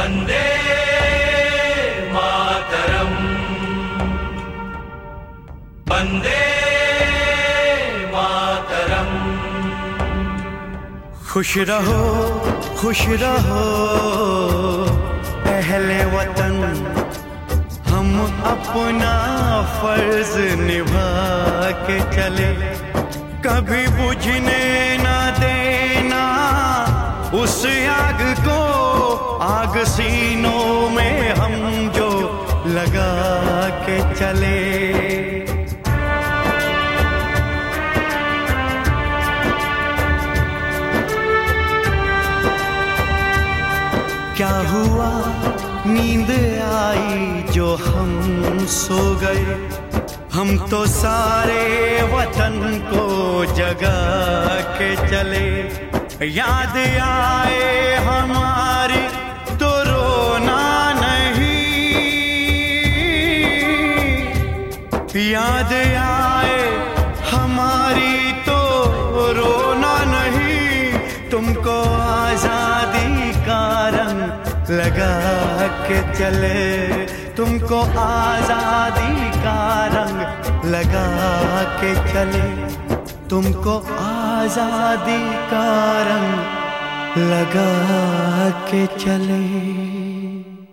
वंदे मातरम, वंदे मातरम। खुश रहो अहले वतन, हम अपना फर्ज निभा के चले, कभी बुझने ना देना उस आग को, आग सीनों में हम जो लगा के चले। क्या हुआ नींद आई जो हम सो गए, हम तो सारे वतन को जगा के चले। याद आए हमारी तो रोना नहीं, याद आए हमारी तो रोना नहीं, तुमको आजादी का रंग लगा के चले, तुमको आजादी का रंग लगा के चले, तुमको आजादी का रंग लगा के चले।